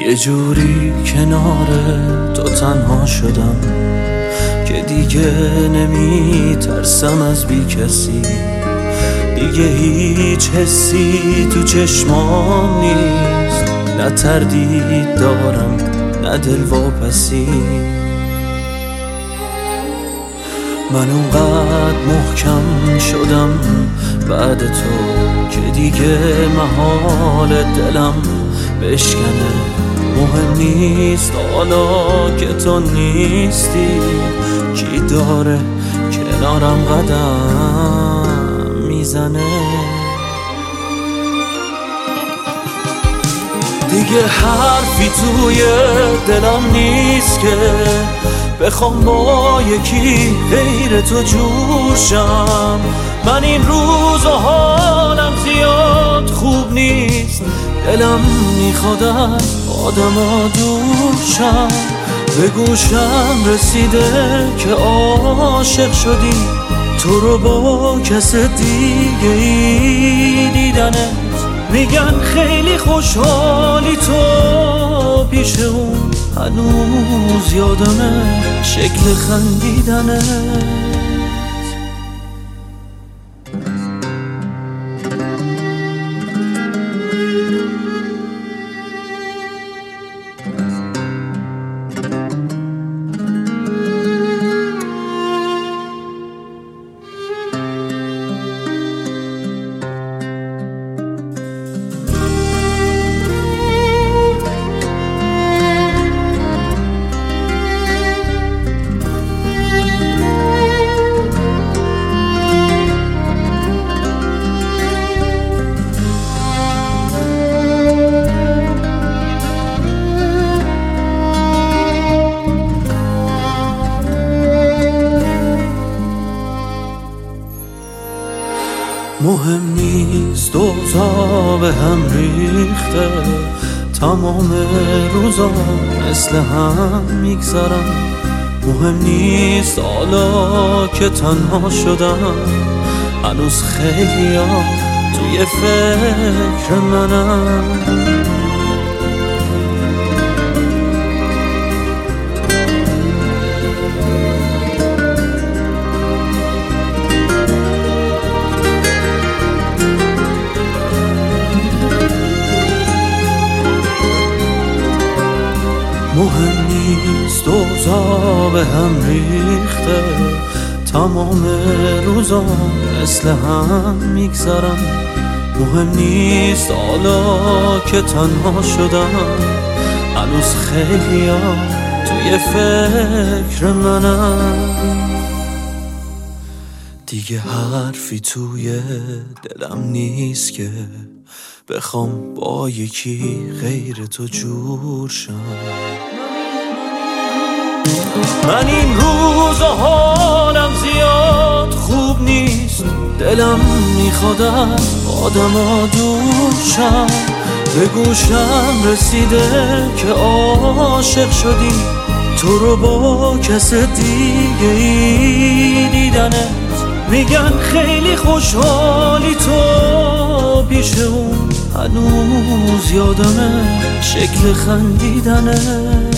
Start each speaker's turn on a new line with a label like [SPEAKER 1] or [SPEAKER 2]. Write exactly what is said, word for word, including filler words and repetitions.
[SPEAKER 1] یه جوری کنار تو تنها شدم که دیگه نمی ترسم از بی کسی، دیگه هیچ حسی تو چشمام نیست، نه تردید دارم نه دلواپسی. من اونقدر محکم شدم بعد تو که دیگه محال دلم بشکنه. مهم نیست حالا که تو نیستی، کی داره کنارم قدم میزنه. دیگه حرفی توی دلم نیست که بخوام با یکی غیر تو جور شم. من این روزا حالم زیاد خوب نیست، دلم میخواد از آدما دور شم. به گوشم رسیده که عاشق شدی، تو رو با کس دیگه ای دیدنت. میگن خیلی خوشحالی تو پیش اون، هنوز یادمه شکل خندیدنت. مهم نیست دوزا به هم ریخته، تمام روزا مثل هم میگذرم. مهم نیست حالا که تنها شدم، هنوز خیلی ها توی فکر منم. مهم نیست دوزا به هم ریخته، تمام روزا مثل هم میگذرم. مهم نیست حالا که تنها شدم، هنوز خیلی ها توی فکر منم. دیگه حرفی توی دلم نیست که بخوام با یکی غیر تو جور شم. من این روزا حالم زیاد خوب نیست، دلم میخواد از آدما دور شم. به گوشم رسیده که عاشق شدی، تو رو با کس دیگه ای دیدنت. میگن خیلی خوشحالی تو پیش اون، هنوز یادمه شکل خندیدنت.